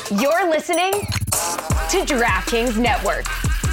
You're listening to DraftKings Network.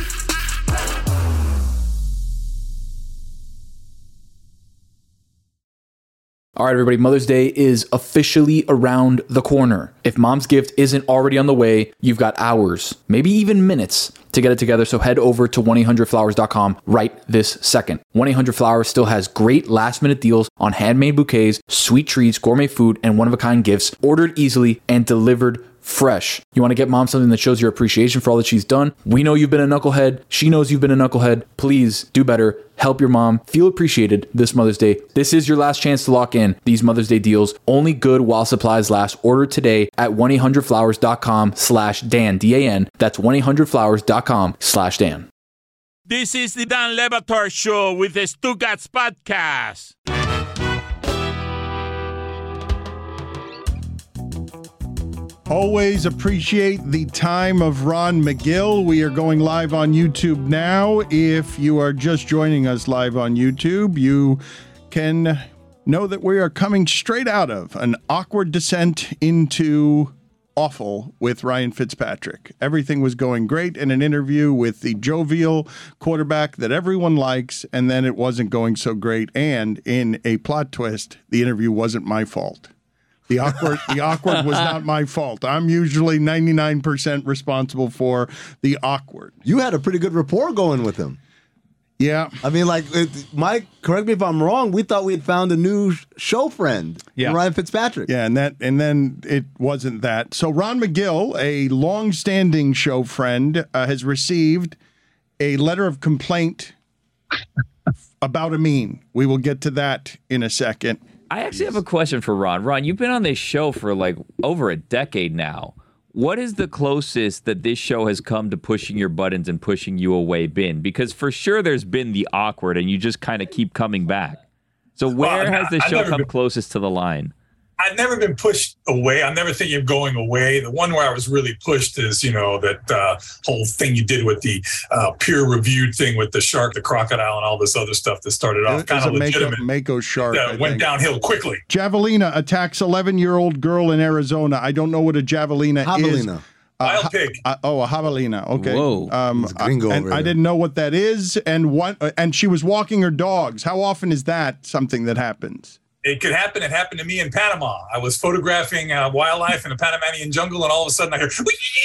All right, everybody, Mother's Day is officially around the corner. If mom's gift isn't already on the way, you've got hours, maybe even minutes to get it together. So head over to 1-800-Flowers.com right this second. 1-800-Flowers still has great last-minute deals on handmade bouquets, sweet treats, gourmet food, and one-of-a-kind gifts ordered easily and delivered fresh. You want to get mom something that shows your appreciation for all that she's done? We know you've been a knucklehead. She knows you've been a knucklehead. Please do better. Help your mom feel appreciated this Mother's Day. This is your last chance to lock in these Mother's Day deals. Only good while supplies last. Order today at 1-800-Flowers.com/Dan, D-A-N. That's 1-800-Flowers.com/Dan. This is the Dan Le Batard Show with the Stugats Podcast. Always appreciate the time of Ron McGill. We are going live on YouTube now. If you are just joining us live on YouTube, you can know that we are coming straight out of an awkward descent into awful with Ryan Fitzpatrick. Everything was going great in an interview with the jovial quarterback that everyone likes, and then it wasn't going so great. And in a plot twist, the interview wasn't my fault. The awkward was not my fault. I'm usually 99% responsible for the awkward. You had a pretty good rapport going with him. Yeah. I mean, like, Mike, correct me if I'm wrong, we thought we had found a new show friend, Ryan Fitzpatrick. Yeah, and then it wasn't that. So Ron McGill, a long-standing show friend, has received a letter of complaint about Amin. We will get to that in a second. I actually have a question for Ron. Ron, you've been on this show for like over a decade now. What is the closest that this show has come to pushing your buttons and pushing you away been? Because for sure there's been the awkward and you just kind of keep coming back. So where has the show come closest to the line? I've never been pushed away. I'm never thinking of going away. The one where I was really pushed is, that whole thing you did with the peer-reviewed thing with the shark, the crocodile, and all this other stuff that started off kind of legitimate. Mako shark. Went downhill quickly. Javelina attacks 11-year-old girl in Arizona. I don't know what a javelina is. Wild pig. A javelina. Okay. Whoa. I didn't know what that is. And she was walking her dogs. How often is that something that happens? It could happen. It happened to me in Panama. I was photographing wildlife in the Panamanian jungle, and all of a sudden I heard,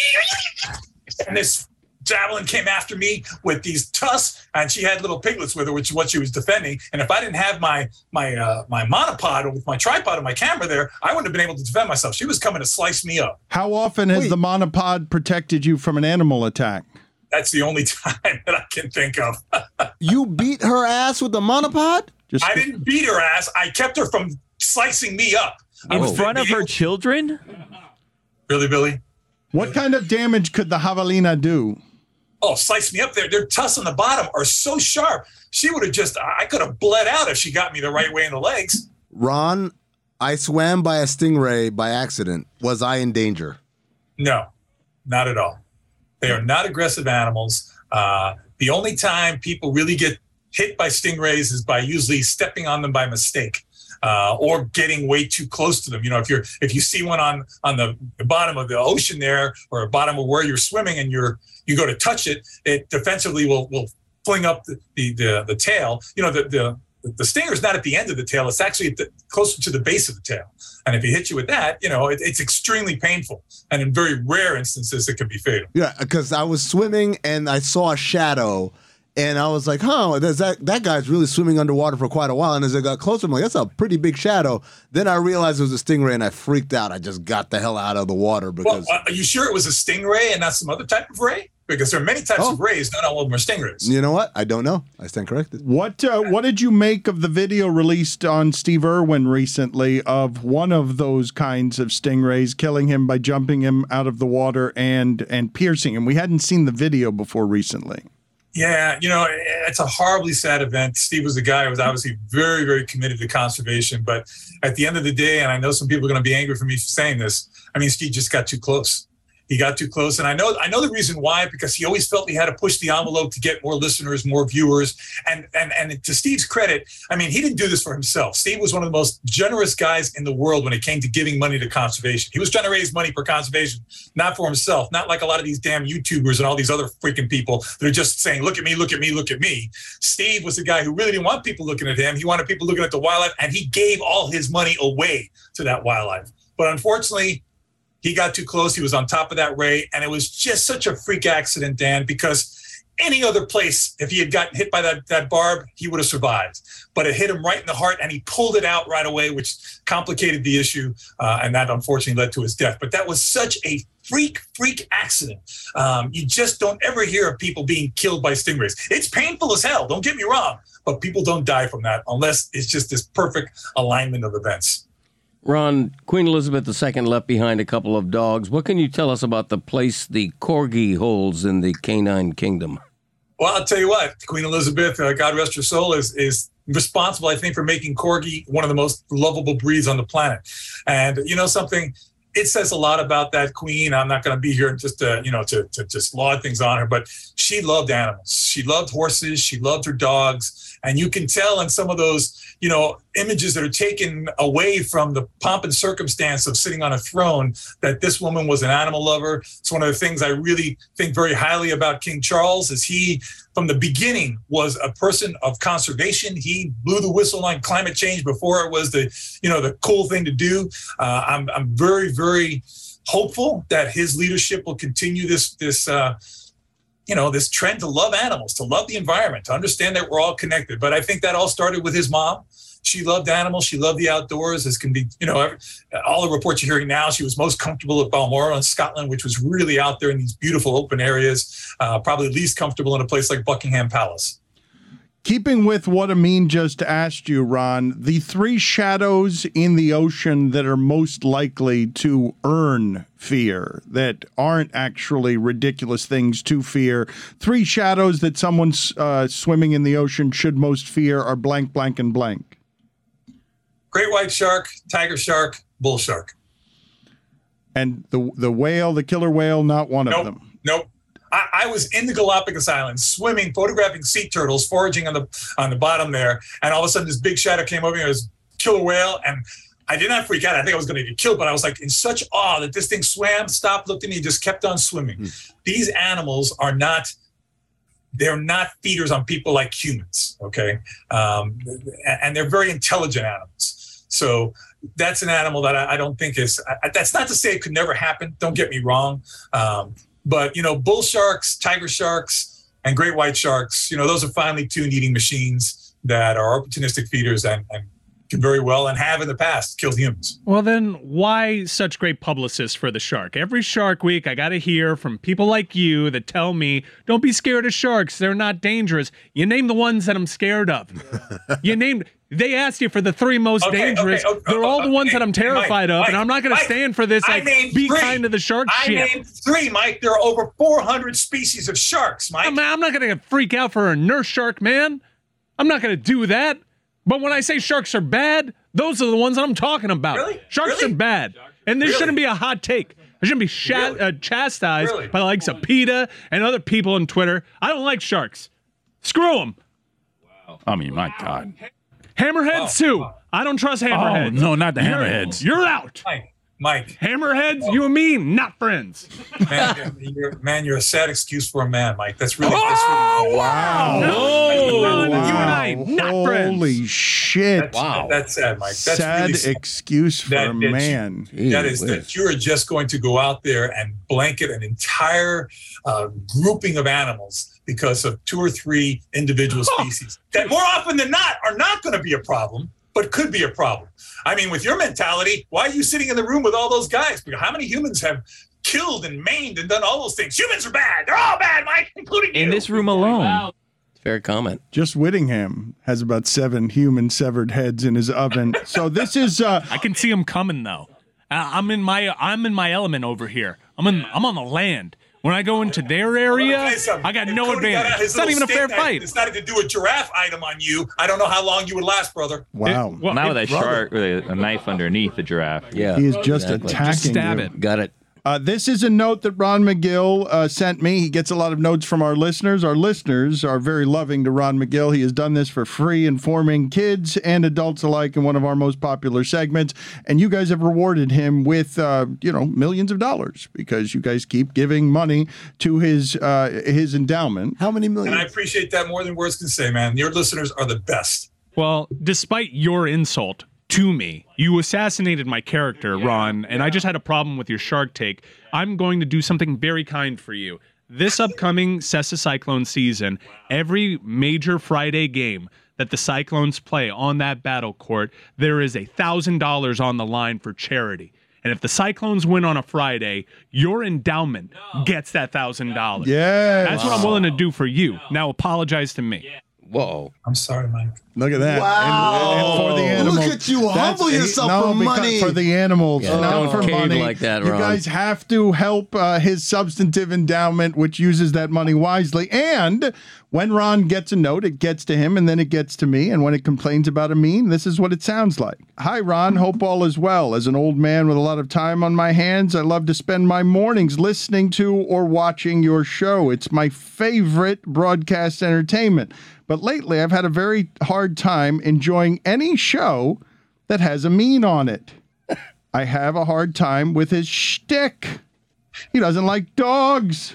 and this javelin came after me with these tusks, and she had little piglets with her, which is what she was defending. And if I didn't have my monopod with my tripod and my camera there, I wouldn't have been able to defend myself. She was coming to slice me up. How often has the monopod protected you from an animal attack? That's the only time that I can think of. You beat her ass with the monopod? I didn't beat her ass. I kept her from slicing me up. In front of her children? Really, Billy? What kind of damage could the javelina do? Oh, slice me up there. Their tusks on the bottom are so sharp. She would have I could have bled out if she got me the right way in the legs. Ron, I swam by a stingray by accident. Was I in danger? No, not at all. They are not aggressive animals. The only time people really get hit by stingrays is by usually stepping on them by mistake or getting way too close to them. If you see one on the bottom of the ocean there or bottom of where you're swimming and you go to touch it, it defensively will fling up the tail. The stinger is not at the end of the tail. It's actually closer to the base of the tail. And if he hits you with that, it's extremely painful. And in very rare instances, it can be fatal. Yeah, because I was swimming and I saw a shadow. And I was like, that guy's really swimming underwater for quite a while. And as I got closer, I'm like, that's a pretty big shadow. Then I realized it was a stingray, and I freaked out. I just got the hell out of the water. Because are you sure it was a stingray and not some other type of ray? Because there are many types of rays, not all of them are stingrays. You know what? I don't know. I stand corrected. What did you make of the video released on Steve Irwin recently of one of those kinds of stingrays killing him by jumping him out of the water and piercing him? We hadn't seen the video before recently. Yeah, it's a horribly sad event. Steve was a guy who was obviously very, very committed to conservation. But at the end of the day, and I know some people are going to be angry for me for saying this, Steve just got too close. He got too close. And I know the reason why, because he always felt he had to push the envelope to get more listeners, more viewers. And to Steve's credit, I mean, he didn't do this for himself. Steve was one of the most generous guys in the world when it came to giving money to conservation. He was trying to raise money for conservation, not for himself, not like a lot of these damn YouTubers and all these other freaking people that are just saying, look at me, look at me, look at me. Steve was the guy who really didn't want people looking at him. He wanted people looking at the wildlife, and he gave all his money away to that wildlife. But unfortunately, he got too close. He was on top of that ray, and it was just such a freak accident, Dan, because any other place, if he had gotten hit by that barb, he would have survived. But it hit him right in the heart, and he pulled it out right away, which complicated the issue, and that unfortunately led to his death. But that was such a freak accident. You just don't ever hear of people being killed by stingrays. It's painful as hell, don't get me wrong, but people don't die from that unless it's just this perfect alignment of events. Ron, Queen Elizabeth II left behind a couple of dogs. What can you tell us about the place the corgi holds in the canine kingdom? Well, I'll tell you what, Queen Elizabeth, God rest her soul, is responsible, I think, for making corgi one of the most lovable breeds on the planet. And you know something? It says a lot about that queen. I'm not going to be here just to just laud things on her, but she loved animals. She loved horses. She loved her dogs. And you can tell in some of those, images that are taken away from the pomp and circumstance of sitting on a throne, that this woman was an animal lover. It's one of the things I really think very highly about King Charles, is he, from the beginning, was a person of conservation. He blew the whistle on climate change before it was the cool thing to do. I'm very, very hopeful that his leadership will continue this trend to love animals, to love the environment, to understand that we're all connected. But I think that all started with his mom. She loved animals. She loved the outdoors. As can be, all the reports you're hearing now, she was most comfortable at Balmoral in Scotland, which was really out there in these beautiful open areas, probably least comfortable in a place like Buckingham Palace. Keeping with what Amin just asked you, Ron, the three shadows in the ocean that are most likely to earn fear, that aren't actually ridiculous things to fear, three shadows that someone swimming in the ocean should most fear are blank, blank, and blank. Great white shark, tiger shark, bull shark. And the whale, the killer whale, not one of them. Nope. I was in the Galapagos Islands swimming, photographing sea turtles, foraging on the bottom there, and all of a sudden this big shadow came over me. It was killer whale, and I did not freak out. I think I was going to get killed, but I was like in such awe that this thing swam, stopped, looked at me, just kept on swimming. These animals they're not feeders on people like humans, okay? And they're very intelligent animals. So that's an animal that I don't think is, that's not to say it could never happen. Don't get me wrong. But, bull sharks, tiger sharks, and great white sharks, those are finely tuned eating machines that are opportunistic feeders and can very well, and have in the past, killed humans. Well, then why such great publicists for the shark? Every Shark Week, I got to hear from people like you that tell me, don't be scared of sharks. They're not dangerous. You name the ones that I'm scared of. They asked you for the three most dangerous. They're all the ones that I'm terrified of, and I'm not going to stand for this, be kind to the shark shit. I named three, Mike. There are over 400 species of sharks, Mike. I'm not going to freak out for a nurse shark, man. I'm not going to do that. But when I say sharks are bad, those are the ones that I'm talking about. Really? Sharks are bad. And this shouldn't be a hot take. I shouldn't be chastised by the likes of PETA and other people on Twitter. I don't like sharks. Screw them. Wow. I mean, my God. Hammerheads, too. I don't trust hammerheads. Oh, no, not the hammerheads. You're out. Mike. Hammerheads, you and me, not friends. Man, you're a sad excuse for a man, Mike. That's really... Wow. You and I, not friends. Holy shit. That's sad, Mike. That's sad really excuse for a man. That you are just going to go out there and blanket an entire grouping of animals because of two or three individual species that more often than not are not going to be a problem, but could be a problem. I mean, with your mentality, why are you sitting in the room with all those guys? Because how many humans have killed and maimed and done all those things? Humans are bad. They're all bad, Mike, including you. In this room alone. Wow. Fair comment. Just Whittingham has about 7 human severed heads in his oven. So this is... I can see him coming, though. I'm in my element over here. I'm on the land. When I go into their area, I got no advantage. It's not even a fair fight. Decided to do a giraffe item on you. I don't know how long you would last, brother. Wow. Not with a shark with a knife underneath the giraffe. Yeah. He is just attacking Just stab you. it. Got it. This is a note that Ron McGill sent me. He gets a lot of notes from our listeners. Our listeners are very loving to Ron McGill. He has done this for free, informing kids and adults alike in one of our most popular segments. And you guys have rewarded him with, millions of dollars because you guys keep giving money to his endowment. How many millions? And I appreciate that more than words can say, man. Your listeners are the best. Well, despite your insult to me, you assassinated my character, Ron, and I just had a problem with your Shark Take. I'm going to do something very kind for you. This upcoming Cessa Cyclone season, every major Friday game that the Cyclones play on that battle court, there is $1,000 on the line for charity. And if the Cyclones win on a Friday, your endowment gets that $1,000. Yeah, that's what I'm willing to do for you. Now apologize to me. Whoa. I'm sorry, Mike. Look at that. Wow. And for the animals. Look at you. Humble yourself for money. For the animals, Yeah, not don't for cave money. like that, you Ron. guys have to help his substantive endowment, which uses that money wisely. And when Ron gets a note, it gets to him, and then it gets to me. And when it complains about a meme, this is what it sounds like. Hi, Ron. Hope all is well. As an old man with a lot of time on my hands, I love to spend my mornings listening to or watching your show. It's my favorite broadcast entertainment. But lately, I've had a very hard time enjoying any show that has a meme on it. I have a hard time with his shtick. He doesn't like dogs.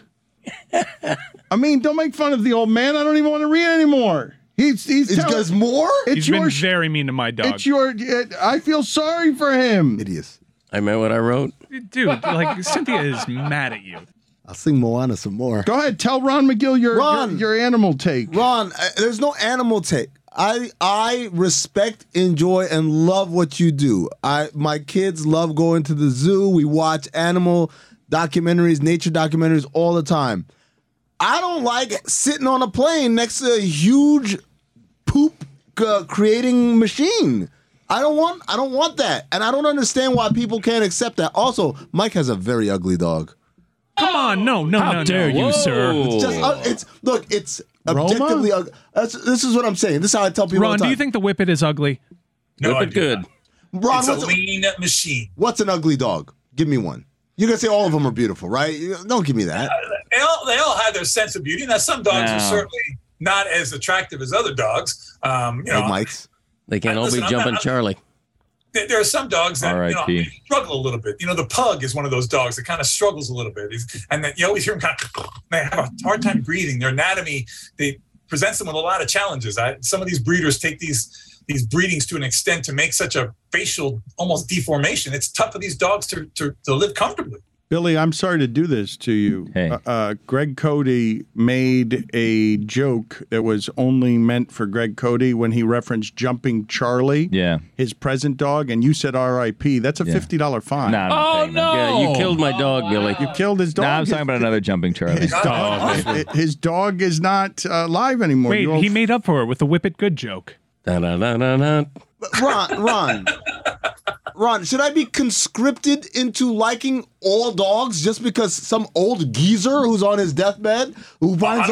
I mean, don't make fun of the old man. I don't even want to read anymore. He's does more? He's been very mean to my dog. It's your. I feel sorry for him. Idiots. I meant what I wrote. Dude, like, Cynthia is mad at you. I'll sing Moana some more. Go ahead. Tell Ron McGill your animal take. Ron, there's no animal take. I respect, enjoy, and love what you do. My kids love going to the zoo. We watch animal documentaries, nature documentaries all the time. I don't like sitting on a plane next to a huge poop creating machine. I don't want that, and I don't understand why people can't accept that. Also, Mike has a very ugly dog. Come on, no. How dare you, sir? It's just objectively ugly. This is what I'm saying. This is how I tell people. Ron, do you think the Whippet is ugly? No, Whip it good. Ron, It's a lean machine. What's an ugly dog? Give me one. You're gonna say all of them are beautiful, right? Don't give me that. They all have their sense of beauty. Now, some dogs are certainly not as attractive as other dogs. Like Mike's. They can't all be jumping Charlie. There are some dogs that R.I.P. struggle a little bit. The pug is one of those dogs that kind of struggles a little bit. And then you always hear them kind of, they have a hard time breathing. Their anatomy, they presents them with a lot of challenges. Some of these breeders take these breedings to an extent to make such a facial almost deformation. It's tough for these dogs to live comfortably. Billy, I'm sorry to do this to you. Hey. Greg Cody made a joke that was only meant for Greg Cody when he referenced Jumping Charlie, his present dog, and you said R.I.P. That's a $50 fine. Oh, no. Yeah, you killed my dog, Billy. You killed his dog. Nah, I'm talking about another Jumping Charlie. His dog is not live anymore. Wait, he made up for it with the Whip It Good joke. Da-da-da-da-da. Ron, should I be conscripted into liking all dogs just because some old geezer who's on his deathbed who finds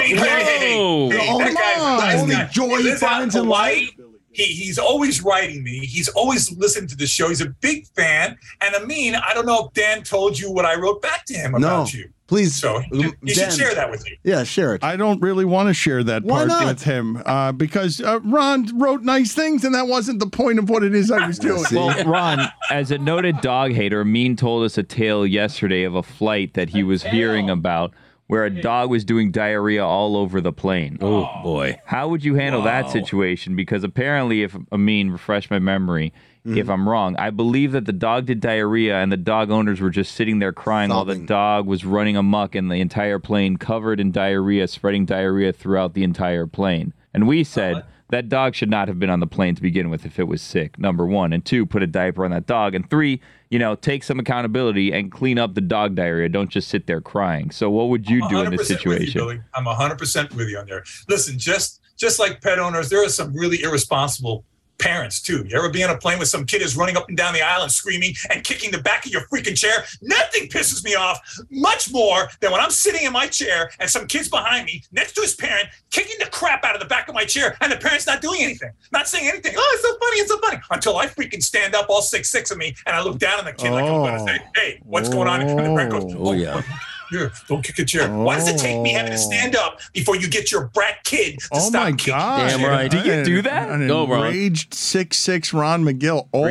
only joy he finds in life? He's always writing me. He's always listened to the show. He's a big fan. And Amin, I don't know if Dan told you what I wrote back to him about you. Please. So he should share that with you. Yeah, share it. I don't really want to share that part with him because Ron wrote nice things, and that wasn't the point of what it is I was doing. Well, Ron, as a noted dog hater, Amin told us a tale yesterday of a flight that he was hearing about where a dog was doing diarrhea all over the plane. Oh, boy. How would you handle that situation? Because apparently, if Amin, refresh my memory, if I'm wrong, I believe that the dog did diarrhea and the dog owners were just sitting there crying while the dog was running amok and the entire plane covered in diarrhea, spreading diarrhea throughout the entire plane. And we said that dog should not have been on the plane to begin with if it was sick, number one. And two, put a diaper on that dog. And three, take some accountability and clean up the dog diarrhea. Don't just sit there crying. So what would you do in this situation? With you, Billy. I'm 100% with you on there. Listen, just like pet owners, there are some really irresponsible parents too. You ever be on a plane with some kid who's running up and down the aisle and screaming and kicking the back of your freaking chair? Nothing pisses me off much more than when I'm sitting in my chair and some kid's behind me next to his parent kicking the crap out of the back of my chair and the parent's not doing anything, not saying anything. Oh, it's so funny, it's so funny. Until I freaking stand up, all 6'6" of me, and I look down at the kid like I'm going to say, hey, what's going on? And the parent goes, oh yeah. Here, don't kick a chair. Why does it take me having to stand up before you get your brat kid to stop kicking? Damn right. Do you do that? Go, Ron. Enraged 6'6" Ron McGill. All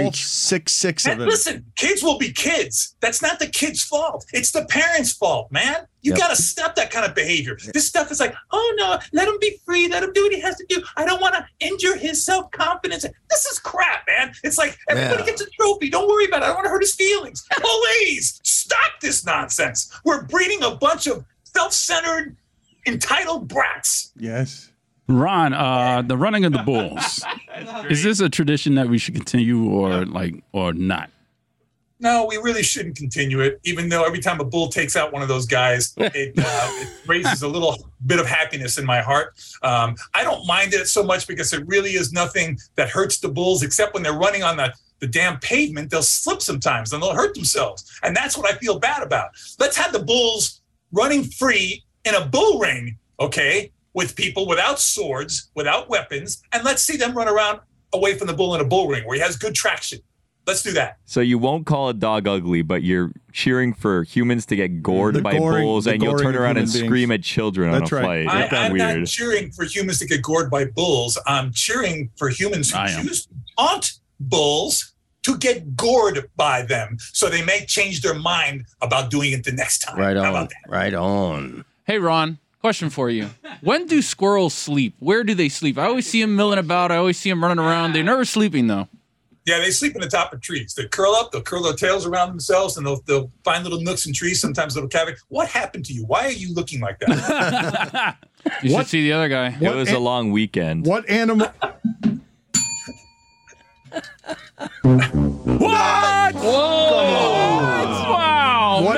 6'6" of them. Listen, kids will be kids. That's not the kid's fault. It's the parents' fault, man. You got to stop that kind of behavior. This stuff is like, oh, no, let him be free. Let him do what he has to do. I don't want to injure his self-confidence. This is crap, man. It's like everybody gets a trophy. Don't worry about it. I don't want to hurt his feelings. Please stop this nonsense. We're breeding a bunch of self-centered, entitled brats. Yes. Ron, the running of the bulls. Is this a tradition that we should continue or not? No, we really shouldn't continue it, even though every time a bull takes out one of those guys, it raises a little bit of happiness in my heart. I don't mind it so much because it really is nothing that hurts the bulls, except when they're running on the damn pavement, they'll slip sometimes and they'll hurt themselves. And that's what I feel bad about. Let's have the bulls running free in a bull ring, okay, with people without swords, without weapons, and let's see them run around away from the bull in a bull ring where he has good traction. Let's do that. So you won't call a dog ugly, but you're cheering for humans to get gored by bulls, and you'll turn around and scream at children on a flight. I'm not cheering for humans to get gored by bulls. I'm cheering for humans who choose to taunt bulls to get gored by them, so they may change their mind about doing it the next time. Right on. How about that? Right on. Hey, Ron, question for you. When do squirrels sleep? Where do they sleep? I always see them milling about. I always see them running around. They're never sleeping, though. Yeah, they sleep in the top of trees. They curl up, they'll curl their tails around themselves, and they'll find little nooks in trees, sometimes little cavities. What happened to you? Why are you looking like that? You should see the other guy. It was a long weekend. What animal? What? Whoa! Wow,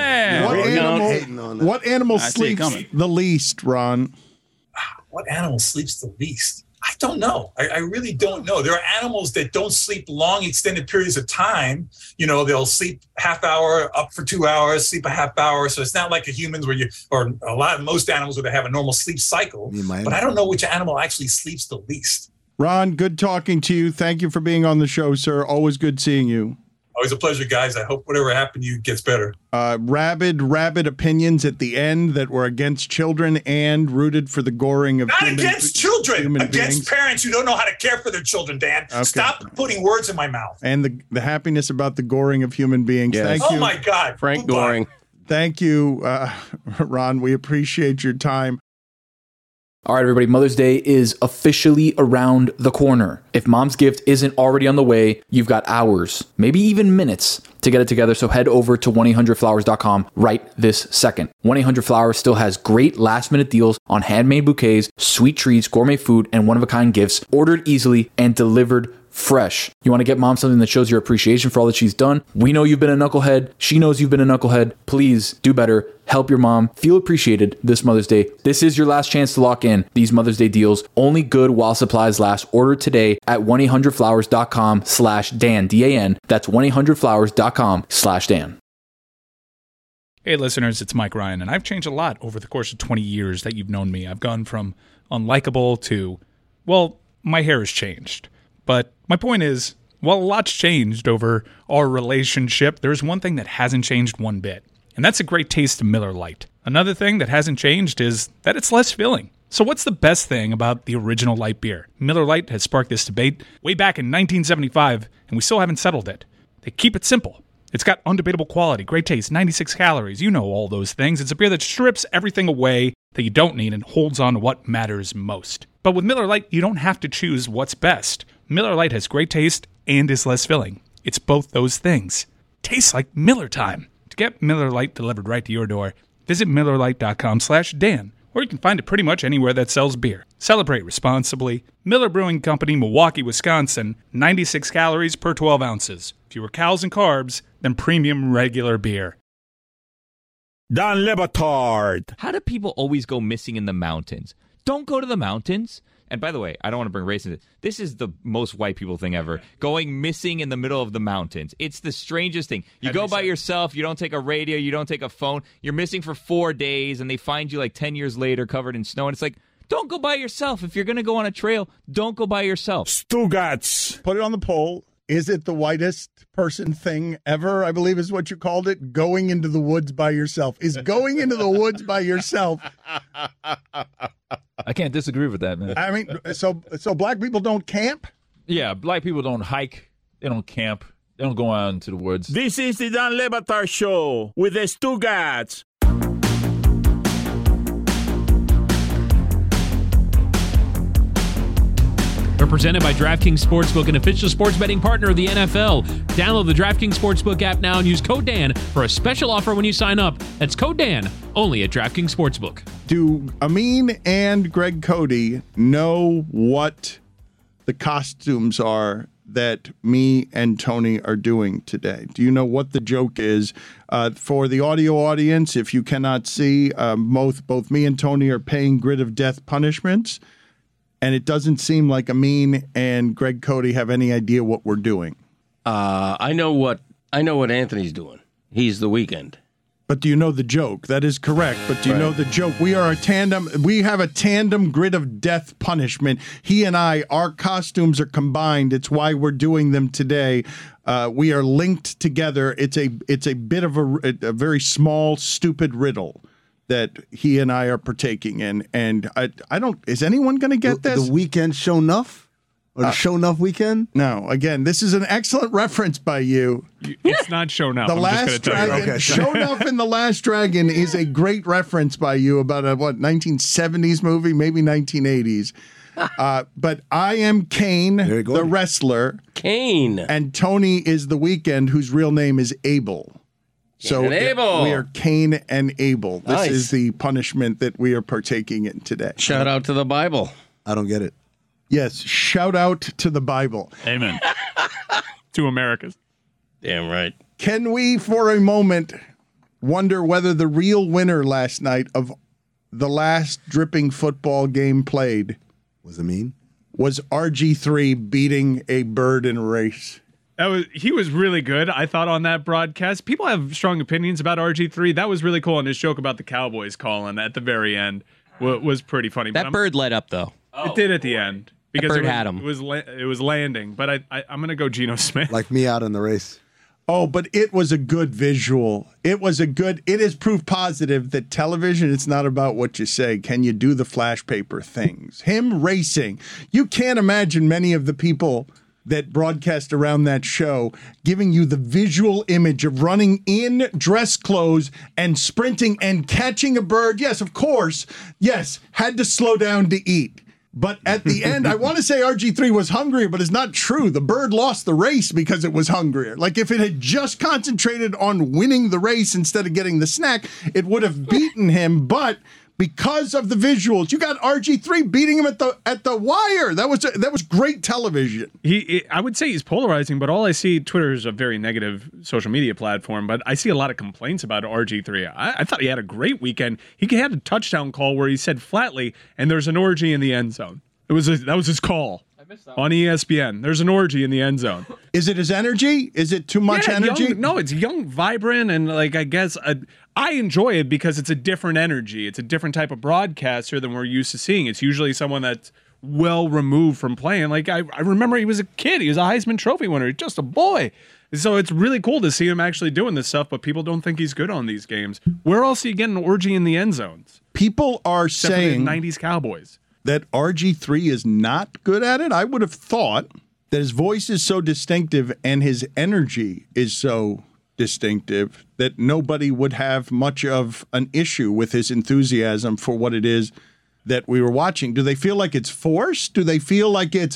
man. What animal sleeps the least, Ron? What animal sleeps the least? I don't know. I really don't know. There are animals that don't sleep long, extended periods of time. You know, they'll sleep half hour, up for 2 hours, sleep a half hour. So it's not like a humans or most animals where they have a normal sleep cycle. But I don't know which animal actually sleeps the least. Ron, good talking to you. Thank you for being on the show, sir. Always good seeing you. Always a pleasure, guys. I hope whatever happened to you gets better. Rabid opinions at the end that were against children and rooted for the goring of not against children, against beings. Parents who don't know how to care for their children, Dan. Okay. Stop putting words in my mouth. And the happiness about the goring of human beings. Yes. Thank you. Oh, my God. Frank Goring. Thank you, Ron. We appreciate your time. All right, everybody, Mother's Day is officially around the corner. If mom's gift isn't already on the way, you've got hours, maybe even minutes to get it together. So head over to 1-800-Flowers.com right this second. 1-800-Flowers still has great last-minute deals on handmade bouquets, sweet treats, gourmet food, and one-of-a-kind gifts ordered easily and delivered fresh. You want to get mom something that shows your appreciation for all that she's done? We know you've been a knucklehead. She knows you've been a knucklehead. Please do better. Help your mom feel appreciated this Mother's Day. This is your last chance to lock in these Mother's Day deals. Only good while supplies last. Order today at 1-800-Flowers.com/Dan, D-A-N. That's 1-800-Flowers.com/Dan. Hey, listeners, it's Mike Ryan, and I've changed a lot over the course of 20 years that you've known me. I've gone from unlikable to, well, my hair has changed. But my point is, while a lot's changed over our relationship, there's one thing that hasn't changed one bit, and that's a great taste of Miller Lite. Another thing that hasn't changed is that it's less filling. So what's the best thing about the original light beer? Miller Lite has sparked this debate way back in 1975, and we still haven't settled it. They keep it simple. It's got undebatable quality, great taste, 96 calories, you know all those things. It's a beer that strips everything away that you don't need and holds on to what matters most. But with Miller Lite, you don't have to choose what's best. Miller Lite has great taste and is less filling. It's both those things. Tastes like Miller time. To get Miller Lite delivered right to your door, visit MillerLite.com/Dan, or you can find it pretty much anywhere that sells beer. Celebrate responsibly. Miller Brewing Company, Milwaukee, Wisconsin, 96 calories per 12 ounces. Fewer calories and carbs than premium regular beer. Dan Le Batard. How do people always go missing in the mountains? Don't go to the mountains. And by the way, I don't want to bring race into it. This is the most white people thing ever. Going missing in the middle of the mountains. It's the strangest thing. You go by yourself. You don't take a radio. You don't take a phone. You're missing for 4 days, and they find you like 10 years later covered in snow. And it's like, don't go by yourself. If you're going to go on a trail, don't go by yourself. Stugats. Put it on the poll. Is it the whitest person thing ever? I believe is what you called it. Going into the woods by yourself. Is going into the woods by yourself? I can't disagree with that, man. I mean, so black people don't camp? Yeah, black people don't hike. They don't camp. They don't go out into the woods. This is the Dan Le Batard Show with the Stugats. We're presented by DraftKings Sportsbook, an official sports betting partner of the NFL. Download the DraftKings Sportsbook app now and use code Dan for a special offer when you sign up. That's code Dan, only at DraftKings Sportsbook. Do Amin and Greg Cody know what the costumes are that me and Tony are doing today? Do you know what the joke is? For the audio audience, if you cannot see, both me and Tony are paying grid of death punishments. And it doesn't seem like Amin and Greg Cody have any idea what we're doing. I know what Anthony's doing. He's the Weeknd. But do you know the joke? That is correct. But do you know the joke? We are a tandem. We have a tandem grid of death punishment. He and I, our costumes are combined. It's why we're doing them today. We are linked together. It's a bit of a very small, stupid riddle that he and I are partaking in, and I don't. Is anyone going to get this? The Weeknd Show Enough, or the Show Enough Weekend? No. Again, this is an excellent reference by you. It's not Show Enough. The Last Dragon. Show Enough in The Last Dragon is a great reference by you about a 1970s movie, maybe 1980s. But I am Kane, the wrestler. Kane. And Tony is the Weeknd, whose real name is Abel. So we are Cain and Abel. This Nice. is the punishment that we are partaking in today. Shout out to the Bible. I don't get it. Yes, shout out to the Bible. Amen. To Americas. Damn right. Can we, for a moment, wonder whether the real winner last night of the last dripping football game played was RG3 beating a bird in a race? He was really good, I thought, on that broadcast. People have strong opinions about RG3. That was really cool, and his joke about the Cowboys calling at the very end was pretty funny. That bird let up, though. It did at the end. Because bird had him. It was landing, but I'm going to go Geno Smith. Like me out in the race. Oh, but it was a good visual. It is proof positive that television, it's not about what you say. Can you do the flash paper things? Him racing. You can't imagine many of the people that broadcast around that show giving you the visual image of running in dress clothes and sprinting and catching a bird. Yes, of course. Yes, had to slow down to eat. But at the end, I want to say RG3 was hungrier, but it's not true. The bird lost the race because it was hungrier. Like if it had just concentrated on winning the race instead of getting the snack, it would have beaten him. But because of the visuals, you got RG3 beating him at the wire. That was great television. I would say he's polarizing, but all I see, Twitter is a very negative social media platform, but I see a lot of complaints about RG3. I thought he had a great weekend. He had a touchdown call where he said flatly, and there's an orgy in the end zone. That was his call. On ESPN. There's an orgy in the end zone. Is it his energy? Is it too much energy? No, it's young, vibrant, and like I guess I enjoy it because it's a different energy. It's a different type of broadcaster than we're used to seeing. It's usually someone that's well removed from playing. Like I remember he was a kid. He was a Heisman Trophy winner. He's just a boy. So it's really cool to see him actually doing this stuff, but people don't think he's good on these games. Where else do you get an orgy in the end zones? People are saying for the 90s Cowboys. That RG3 is not good at it. I would have thought that his voice is so distinctive and his energy is so distinctive that nobody would have much of an issue with his enthusiasm for what it is that we were watching. Do they feel like it's forced? Do they feel like it's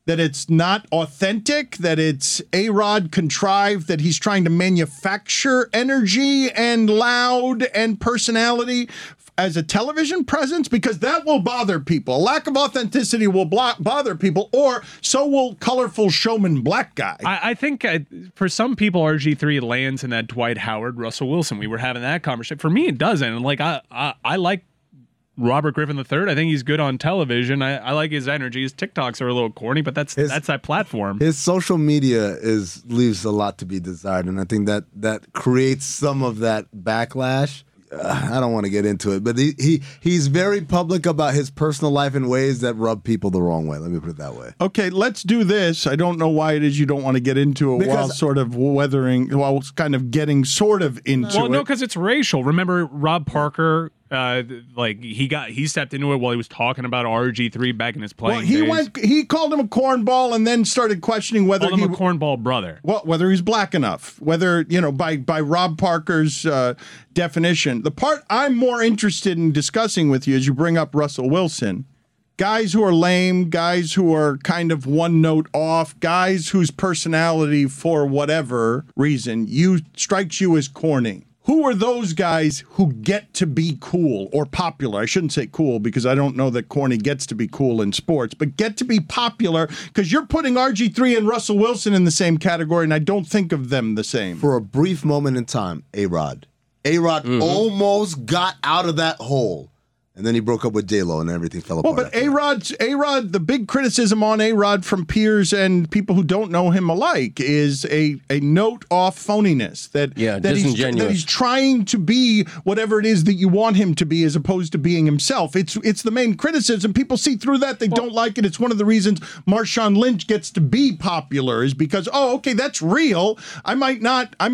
not authentic, that it's A-Rod contrived, that he's trying to manufacture energy and loud and personality as a television presence? Because that will bother people. A lack of authenticity will bother people, or so will colorful showman black guy. I think for some people, RG3 lands in that Dwight Howard, Russell Wilson. We were having that conversation. For me, it doesn't. And like I like Robert Griffin III. I think he's good on television. I like his energy. His TikToks are a little corny, but that's that platform. His social media leaves a lot to be desired, and I think that creates some of that backlash. I don't want to get into it, but he's very public about his personal life in ways that rub people the wrong way. Let me put it that way. Okay, let's do this. I don't know why it is you don't want to get into it while kind of getting sort of into it. Well, no, because it's racial. Remember Rob Parker? He stepped into it while he was talking about RG3 back in his playing days. He called him a cornball and then started questioning whether he was a cornball brother. Well, whether he's black enough, whether by Rob Parker's definition. The part I'm more interested in discussing with you as you bring up Russell Wilson. Guys who are lame, guys who are kind of one note off, guys whose personality, for whatever reason, strikes you as corny. Who are those guys who get to be cool or popular? I shouldn't say cool because I don't know that corny gets to be cool in sports, but get to be popular because you're putting RG3 and Russell Wilson in the same category, and I don't think of them the same. For a brief moment in time, A-Rod. A-Rod almost got out of that hole. And then he broke up with J-Lo and everything fell apart. Well, but A-Rod, the big criticism on A-Rod from peers and people who don't know him alike is a note off phoniness. That he's trying to be whatever it is that you want him to be as opposed to being himself. It's the main criticism. People see through that. They don't like it. It's one of the reasons Marshawn Lynch gets to be popular is because, that's real. I might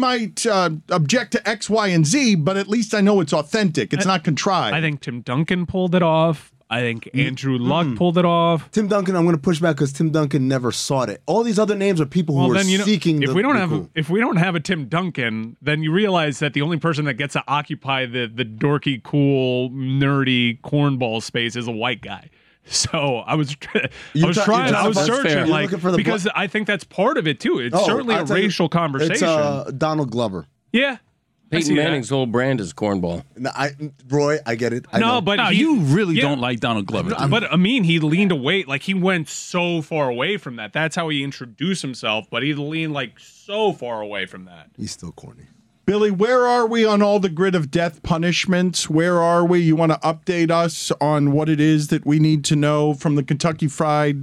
object to X, Y, and Z, but at least I know it's authentic. It's not contrived. I think Tim Duncan pulled it off. I think Andrew Luck pulled it off. Tim Duncan, I'm going to push back because Tim Duncan never sought it. All these other names are people who are seeking. If we don't have a Tim Duncan, then you realize that the only person that gets to occupy the dorky, cool, nerdy cornball space is a white guy. So I was searching because I think that's part of it too. It's certainly a racial conversation. It's Donald Glover. Yeah. Peyton Manning's whole brand is cornball. No, Roy, I get it. You really don't like Donald Glover. But he leaned away. Like, he went so far away from that. That's how he introduced himself, but he leaned, so far away from that. He's still corny. Billy, where are we on all the grid of death punishments? Where are we? You want to update us on what it is that we need to know from the Kentucky Fried,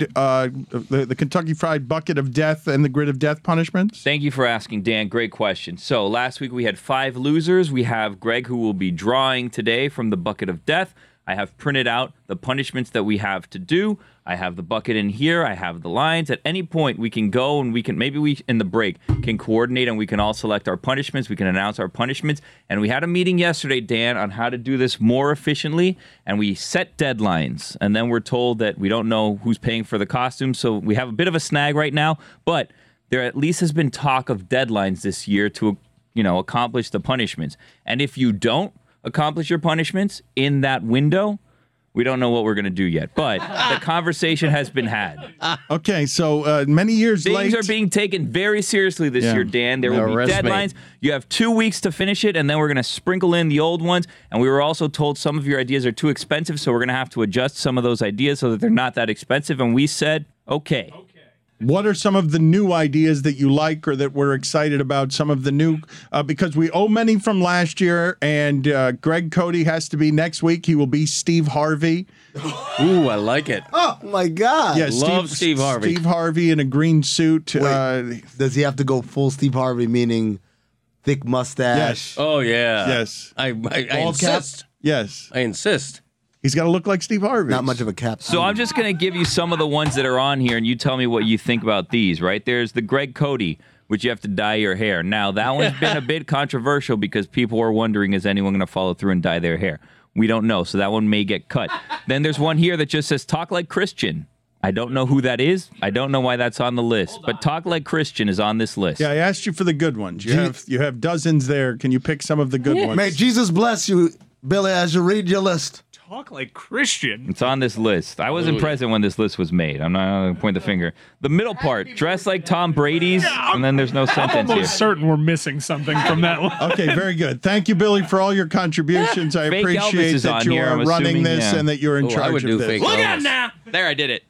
the Kentucky Fried bucket of death and the grid of death punishments? Thank you for asking, Dan. Great question. So last week we had 5 losers. We have Greg, who will be drawing today from the bucket of death. I have printed out the punishments that we have to do. I have the bucket in here. I have the lines. At any point, we can go and maybe we, in the break, can coordinate and we can all select our punishments. We can announce our punishments. And we had a meeting yesterday, Dan, on how to do this more efficiently. And we set deadlines. And then we're told that we don't know who's paying for the costumes. So we have a bit of a snag right now. But there at least has been talk of deadlines this year to, accomplish the punishments. And if you don't accomplish your punishments in that window, we don't know what we're going to do yet, but the conversation has been had. Okay, so many years late. Things are being taken very seriously this year, Dan. There will be deadlines. You have 2 weeks to finish it, and then we're going to sprinkle in the old ones. And we were also told some of your ideas are too expensive, so we're going to have to adjust some of those ideas so that they're not that expensive. And we said, okay. What are some of the new ideas that you like or that we're excited about? Some of the new, because we owe many from last year, and Greg Cody has to be next week. He will be Steve Harvey. Ooh, I like it. Oh, my God. Yeah, Love Steve Harvey. Steve Harvey in a green suit. Wait, does he have to go full Steve Harvey, meaning thick mustache? Yes. Oh, yeah. Yes. I insist. Yes. I insist. He's got to look like Steve Harvey. Not much of a cap. So I'm just going to give you some of the ones that are on here, and you tell me what you think about these, right? There's the Greg Cody, which you have to dye your hair. Now, that one's been a bit controversial because people are wondering, is anyone going to follow through and dye their hair? We don't know, so that one may get cut. Then there's one here that just says, talk like Christian. I don't know who that is. I don't know why that's on the list, but Talk Like Christian is on this list. Yeah, I asked you for the good ones. You have dozens there. Can you pick some of the good ones? May Jesus bless you, Billy, as you read your list. Talk like Christian. It's on this list. I wasn't present when this list was made. I'm not going to point the finger. The middle part, dress like Tom Brady's, and then there's no sentence I'm almost certain we're missing something from that one. Okay, very good. Thank you, Billy, for all your contributions. I Fake appreciate Elvis is that on you here, are I'm running assuming, this yeah. and that you're in I charge would of do this. fake Look Elvis. at him now. There, I did it.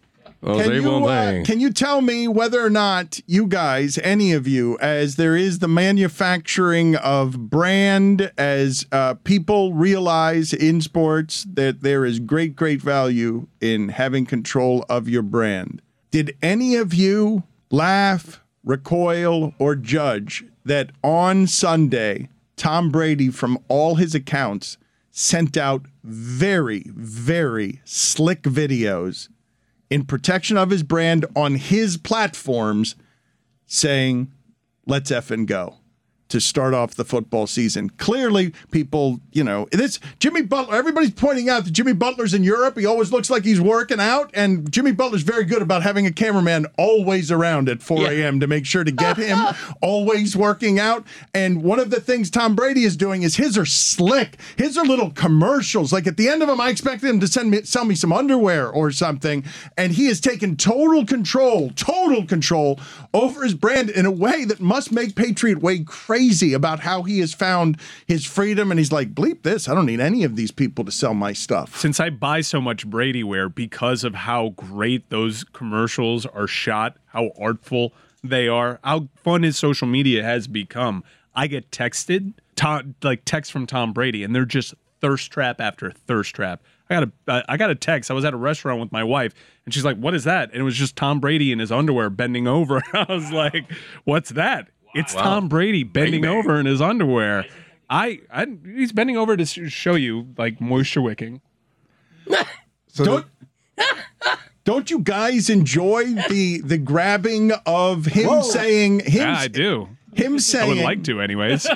Oh, they won't they. Can you tell me whether or not you guys, any of you, as there is the manufacturing of brand, as people realize in sports that there is great, great value in having control of your brand. Did any of you laugh, recoil, or judge that on Sunday, Tom Brady, from all his accounts, sent out very, very slick videos in protection of his brand on his platforms saying, let's effing go, to start off the football season? Clearly, people, this Jimmy Butler, everybody's pointing out that Jimmy Butler's in Europe. He always looks like he's working out, and Jimmy Butler's very good about having a cameraman always around at 4 a.m. to make sure to get him always working out. And one of the things Tom Brady is doing is his are slick. His are little commercials. Like at the end of them, I expected him to sell me some underwear or something, and he has taken total control over his brand in a way that must make Patriot Way crazy about how he has found his freedom, and he's like, bleep this, I don't need any of these people to sell my stuff. Since I buy so much Brady wear because of how great those commercials are shot, how artful they are, how fun his social media has become, I get texts from Tom Brady, and they're just thirst trap after thirst trap. I got a text. I was at a restaurant with my wife, and she's like, what is that? And it was just Tom Brady in his underwear bending over. I was like, what's that? It's Tom Brady bending over in his underwear. He's bending over to show you, like, moisture wicking. Don't you guys enjoy the grabbing of him saying him? Yeah, I do. Him saying, I would like to, anyways.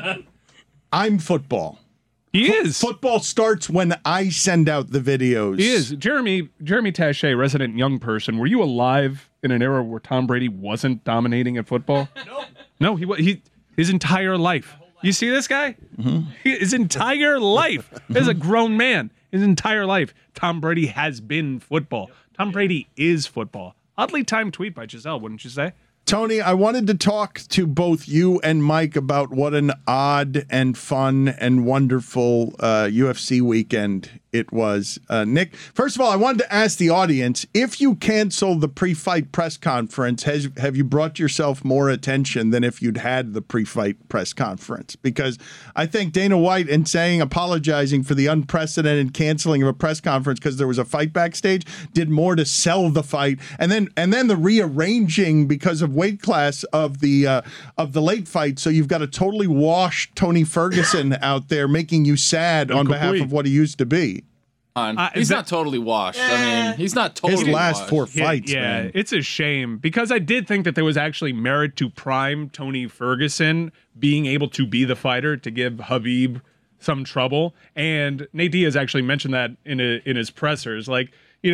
I'm football. He is. Football starts when I send out the videos. He is. Jeremy Taché, resident young person, were you alive in an era where Tom Brady wasn't dominating at football? No, he his entire life. You see this guy? Mm-hmm. His entire life. As a grown man, his entire life, Tom Brady has been football. Tom Brady is football. Oddly timed tweet by Giselle, wouldn't you say? Tony, I wanted to talk to both you and Mike about what an odd and fun and wonderful UFC weekend it was. Nick, first of all, I wanted to ask the audience, if you canceled the pre-fight press conference, have you brought yourself more attention than if you'd had the pre-fight press conference? Because I think Dana White, in apologizing for the unprecedented canceling of a press conference because there was a fight backstage, did more to sell the fight, and then the rearranging because of weight class of the late fight. So you've got a totally washed Tony Ferguson out there making you sad on behalf of what he used to be. He's not totally washed. I mean, he's not totally his last washed. 4 fights. Man. It's a shame because I did think that there was actually merit to prime Tony Ferguson being able to be the fighter to give Khabib some trouble. And Nate Diaz actually mentioned that in his pressers. Like,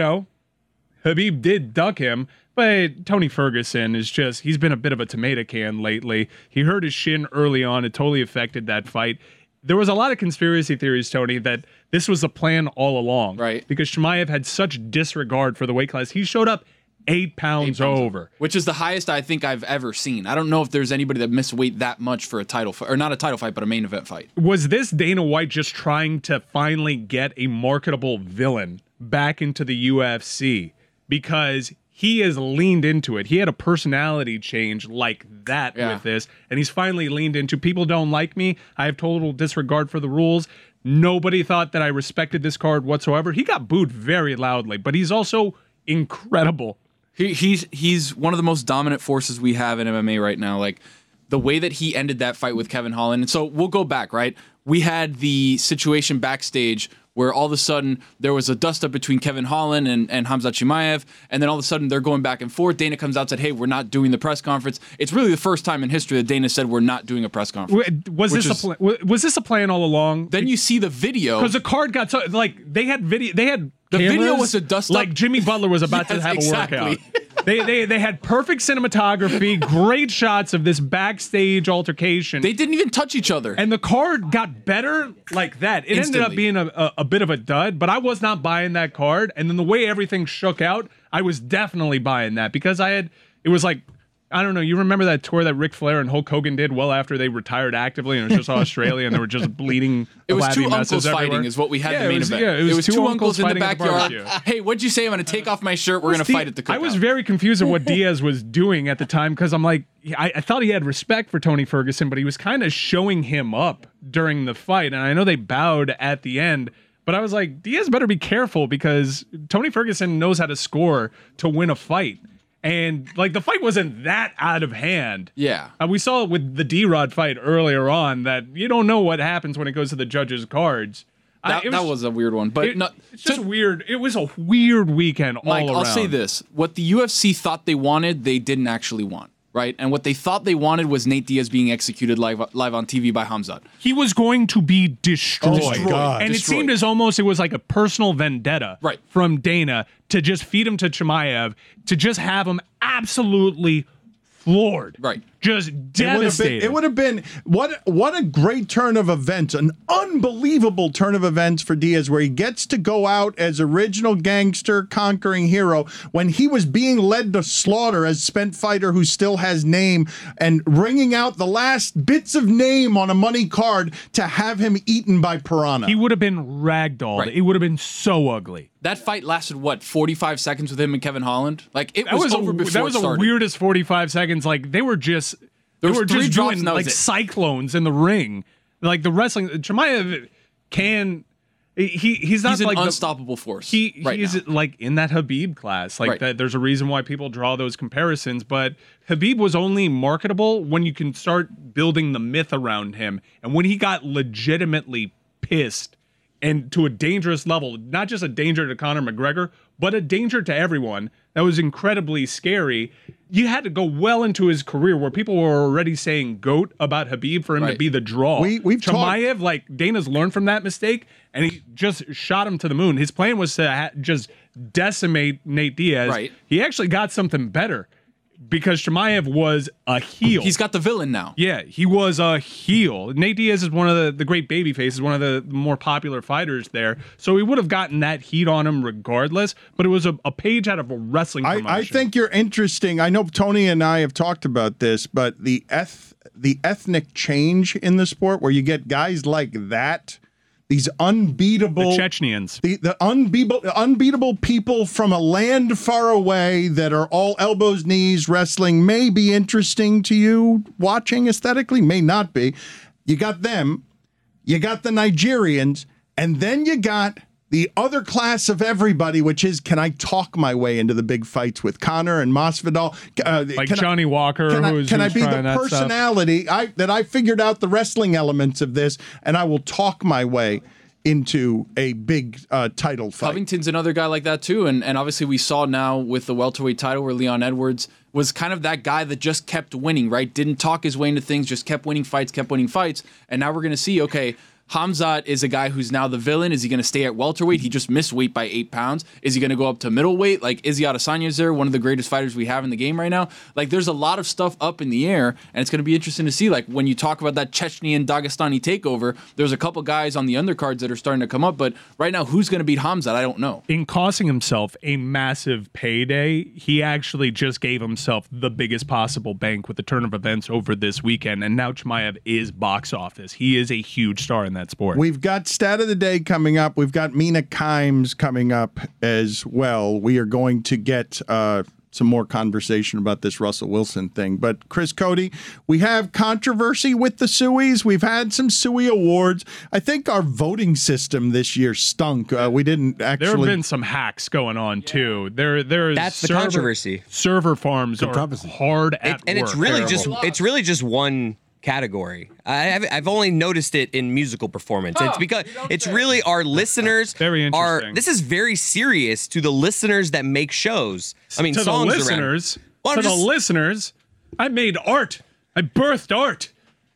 Khabib did duck him, but Tony Ferguson he's been a bit of a tomato can lately. He hurt his shin early on. It totally affected that fight. There was a lot of conspiracy theories, Tony, that this was a plan all along. Right. Because Chimaev had such disregard for the weight class. He showed up 8 pounds over. Which is the highest I think I've ever seen. I don't know if there's anybody that missed weight that much for a title fight, or not a title fight, but a main event fight. Was this Dana White just trying to finally get a marketable villain back into the UFC? Because he has leaned into it. He had a personality change like that with this, and he's finally leaned into, people don't like me. I have total disregard for the rules. Nobody thought that I respected this card whatsoever. He got booed very loudly, but he's also incredible. He's one of the most dominant forces we have in MMA right now. Like, the way that he ended that fight with Kevin Holland. And so we'll go back, right? We had the situation backstage where all of a sudden there was a dust-up between Kevin Holland and Khamzat Chimaev, and then all of a sudden they're going back and forth. Dana comes out and said, hey, we're not doing the press conference. It's really the first time in history that Dana said we're not doing a press conference. Was this a plan all along? Then you see the video. Because the card got they had video. They had the cameras, video was a dust-up. Like Jimmy Butler was about to have a workout. They had perfect cinematography, great shots of this backstage altercation. They didn't even touch each other. And the card got better like that. It ended up being a bit of a dud, but I was not buying that card. And then the way everything shook out, I was definitely buying that because it was like I don't know. You remember that tour that Ric Flair and Hulk Hogan did well after they retired actively, and it was just Australia, and they were just bleeding. It was two messes uncles everywhere. fighting, is what we had the main event. Yeah, it was two uncles in the fighting at backyard. barbecue. Hey, what'd you say? I'm going to take off my shirt. We're going to fight at the cookout. I was very confused at what Diaz was doing at the time because I'm like, I thought he had respect for Tony Ferguson, but he was kind of showing him up during the fight, and I know they bowed at the end. But I was like, Diaz better be careful because Tony Ferguson knows how to score to win a fight. And, like, the fight wasn't that out of hand. Yeah. We saw it with the D-Rod fight earlier on that you don't know what happens when it goes to the judges' cards. That was a weird one. But it's just weird. It was a weird weekend all around. I'll say this. What the UFC thought they wanted, they didn't actually want. Right? And what they thought they wanted was Nate Diaz being executed live on TV by Khamzat. He was going to be destroyed. And it seemed as almost it was like a personal vendetta from Dana to just feed him to Chimaev, to just have him absolutely floored. Right. Just devastated. It would have been what a great turn of events, an unbelievable turn of events for Diaz, where he gets to go out as original gangster conquering hero when he was being led to slaughter as spent fighter who still has name, and wringing out the last bits of name on a money card to have him eaten by piranha. He would have been ragdolled. Right. It would have been so ugly. That fight lasted, 45 seconds with him and Kevin Holland? Like, it was over before that was it started. the weirdest 45 seconds. Like, they were just three drops doing and that was like it. cyclones in the ring. Like, the wrestling, Chimaev he's not an like unstoppable force. He's like in that Habib class. Like, that, there's a reason why people draw those comparisons. But Habib was only marketable when you can start building the myth around him. And when he got legitimately pissed and to a dangerous level, not just a danger to Conor McGregor, but a danger to everyone, that was incredibly scary. You had to go well into his career where people were already saying GOAT about Habib for him to be the draw. We've Chimaev, like, Dana's learned from that mistake, and he just shot him to the moon. His plan was to just decimate Nate Diaz. Right. He actually got something better because Chimaev was a heel. He's got the villain now. Yeah, he was a heel. Nate Diaz is one of the great baby faces, one of the more popular fighters there. So he would have gotten that heat on him regardless, but it was a page out of a wrestling promotion. I think you're interesting. I know Tony and I have talked about this, but the ethnic change in the sport where you get guys like that, these unbeatable the Chechens, the unbeatable people from a land far away that are all elbows, knees, wrestling, may be interesting to you watching aesthetically, may not be. You got them, you got the Nigerians, and then you got the other class of everybody, which is, can I talk my way into the big fights with Conor and Masvidal? Like Johnny Walker. Can I be the personality that I figured out the wrestling elements of this, and I will talk my way into a big title fight? Covington's another guy like that too, and obviously we saw now with the welterweight title where Leon Edwards was kind of that guy that just kept winning, right? Didn't talk his way into things, just kept winning fights, and now we're going to see, okay, Khamzat is a guy who's now the villain. Is he going to stay at welterweight? He just missed weight by 8 pounds. Is he going to go up to middleweight? Like, Izzy Adesanya is there, one of the greatest fighters we have in the game right now. Like, there's a lot of stuff up in the air, and it's going to be interesting to see. Like, when you talk about that Chechnyan Dagestani takeover, there's a couple guys on the undercards that are starting to come up, but right now, who's going to beat Khamzat? I don't know. In costing himself a massive payday, he actually just gave himself the biggest possible bank with the turn of events over this weekend, and now Chimaev is box office. He is a huge star in that sport. We've got Stat of the Day coming up. We've got Mina Kimes coming up as well. We are going to get some more conversation about this Russell Wilson thing. But Chris Cody, we have controversy with the Sueys. We've had some Suey awards. I think our voting system this year stunk. We didn't actually. There have been some hacks going on too. That's the controversy. Server farms are hard at work. And it's really just one category. I've only noticed it in musical performance. It's because it's really our listeners. Very interesting. This is very serious to the listeners that make shows. I mean, to songs the listeners. Well, to the listeners, I made art. I birthed art.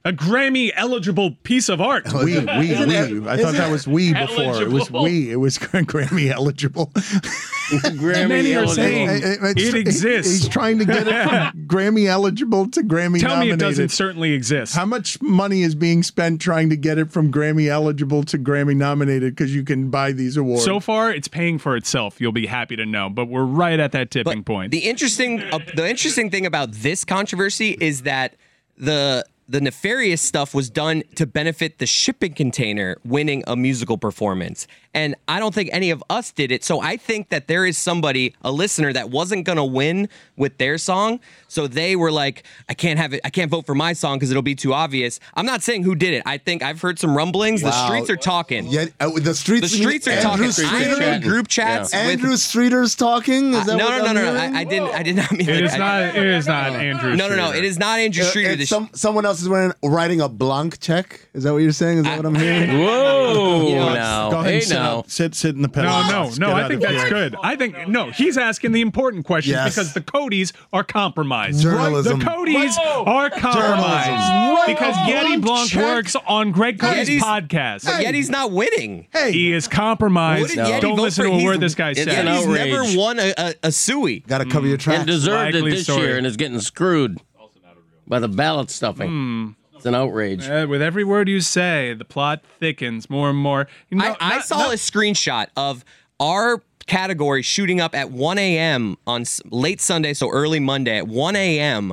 A Grammy-eligible piece of art. We. I thought that was we before. It was we. It was Grammy eligible. Many are saying it exists. He's trying to get it from Grammy eligible to Grammy Tell nominated. me it doesn't certainly exist. How much money is being spent trying to get it from Grammy eligible to Grammy nominated because you can buy these awards? So far, it's paying for itself. You'll be happy to know, but we're right at that tipping point. The interesting thing about this controversy is that the nefarious stuff was done to benefit the shipping container winning a musical performance. And I don't think any of us did it. So I think that there is somebody, a listener, that wasn't going to win with their song. So they were like, I can't have it. I can't vote for my song because it'll be too obvious. I'm not saying who did it. I think I've heard some rumblings. Wow. The streets are talking. Yeah, the streets are talking. Streeter? I'm in group chats. Yeah. Andrew Streeter's talking? Is that no. I did not mean It that. is not Andrew Streeter. No. It is not Andrew Streeter. Someone else is writing a blank check. Is that what you're saying? Is that what I'm hearing? Whoa! Go ahead and sit in the pedal. No. I think that's good. I think he's asking the important questions because the Codys are compromised. Journalism. The Codys are compromised because Yeti Blanc works on Greg Cody's podcast. But Yeti's not winning. He is compromised. Don't listen to a word this guy says. He's never won a SUI. Got to cover your tracks. And deserved it Likely this story. year and is getting screwed by the ballot stuffing. It's an outrage. With every word you say, the plot thickens more and more. I saw a screenshot of our category shooting up at 1 a.m. on late Sunday, so early Monday at 1 a.m.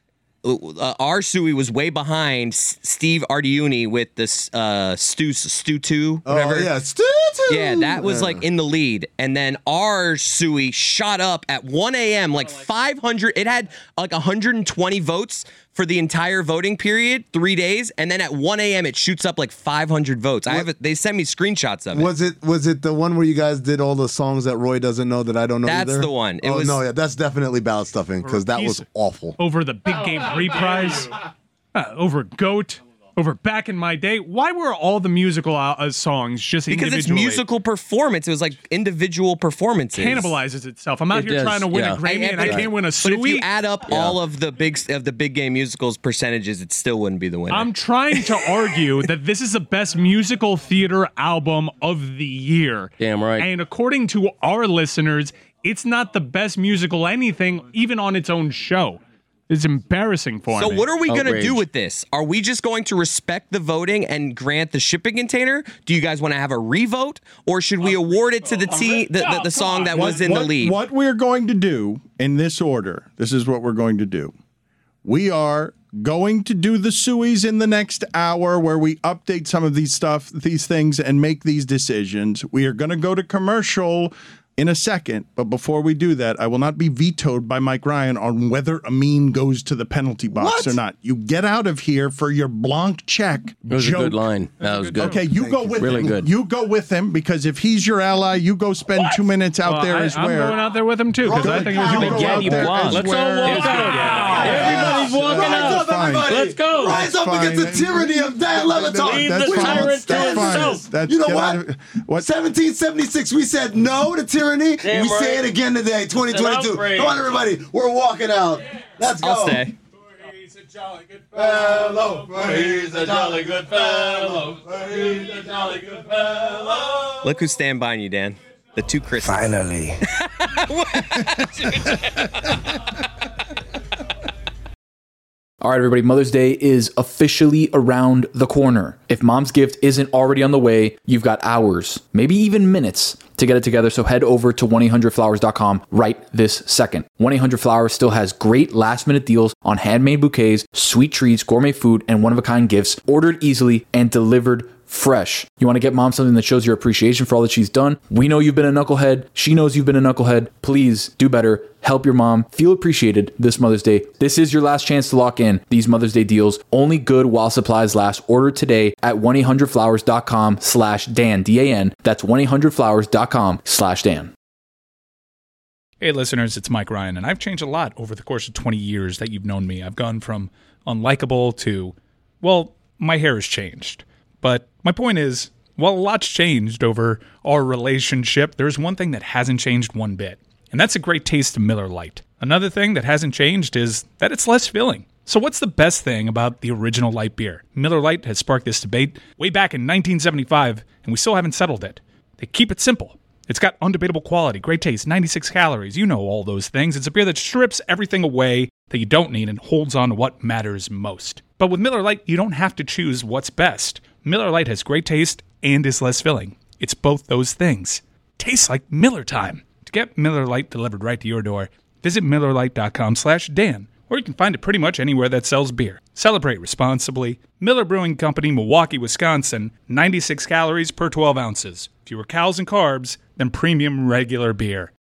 Our Suey was way behind Steve Ardiuni with this Stu 2, whatever. Oh, yeah, Stu 2. Yeah, that was like in the lead. And then our Suey shot up at 1 a.m. like 500. It had like 120 votes for the entire voting period, 3 days. And then at 1 a.m. it shoots up like 500 votes. They sent me screenshots of it. Was it the one where you guys did all the songs that Roy doesn't know that I don't know That's either? the one. That's definitely ballot stuffing because that was awful. Over the Big Game Reprise, over GOAT, over Back in My Day. Why were all the musical songs just because it's musical performance? It was like individual performances. Cannibalizes itself. I'm out here trying to win a Grammy and I can't win a Suey. But if you add up all of the big game musicals percentages, it still wouldn't be the winner. I'm trying to argue that this is the best musical theater album of the year. Damn right. And according to our listeners, it's not the best musical anything, even on its own show. It's embarrassing for me. So what are we going to do with this? Are we just going to respect the voting and grant the shipping container? Do you guys want to have a revote? Or should we award it to the song that was in the lead? What we're going to do in this order, this is what we're going to do. We are going to do the Sueys in the next hour where we update some of these things and make these decisions. We are going to go to commercial in a second, but before we do that, I will not be vetoed by Mike Ryan on whether Amin goes to the penalty box or not. You get out of here for your blank check. It was a good line. That was good. Okay, you go with him. Really good. You go with him because if he's your ally, you go spend 2 minutes out there as well. I'm going out there with him too because I think it was a good Yeti Blanc. Let's all walk out. Everybody's walking out. Let's go. Rise up against the tyranny of Dan Leviton. Leave the tyrant to himself. You know what? 1776, we said no to tyranny. Damn We say it again today, 2022. Come on, everybody. We're walking out. Let's go. I'll stay. He's a jolly good fellow. He's a jolly good fellow. He's a jolly good fellow. Look who's standing by you, Dan. The two Chris's. Finally. All right, everybody, Mother's Day is officially around the corner. If mom's gift isn't already on the way, you've got hours, maybe even minutes to get it together. So head over to 1-800-Flowers.com right this second. 1-800-Flowers still has great last-minute deals on handmade bouquets, sweet treats, gourmet food, and one-of-a-kind gifts ordered easily and delivered fresh. You want to get mom something that shows your appreciation for all that she's done? We know you've been a knucklehead. She knows you've been a knucklehead. Please do better. Help your mom feel appreciated this Mother's Day. This is your last chance to lock in these Mother's Day deals. Only good while supplies last. Order today at 1-800-Flowers.com/Dan, D-A-N. That's 1-800-Flowers.com/Dan. Hey listeners, it's Mike Ryan, and I've changed a lot over the course of 20 years that you've known me. I've gone from unlikable to, well, my hair has changed. But my point is, while a lot's changed over our relationship, there's one thing that hasn't changed one bit, and that's a great taste of Miller Lite. Another thing that hasn't changed is that it's less filling. So what's the best thing about the original light beer? Miller Lite has sparked this debate way back in 1975, and we still haven't settled it. They keep it simple. It's got undebatable quality, great taste, 96 calories. You know all those things. It's a beer that strips everything away that you don't need and holds on to what matters most. But with Miller Lite, you don't have to choose what's best. Miller Lite has great taste and is less filling. It's both those things. Tastes like Miller time. To get Miller Lite delivered right to your door, visit MillerLite.com/Dan, or you can find it pretty much anywhere that sells beer. Celebrate responsibly. Miller Brewing Company, Milwaukee, Wisconsin, 96 calories per 12 ounces. Fewer calories and carbs than premium regular beer.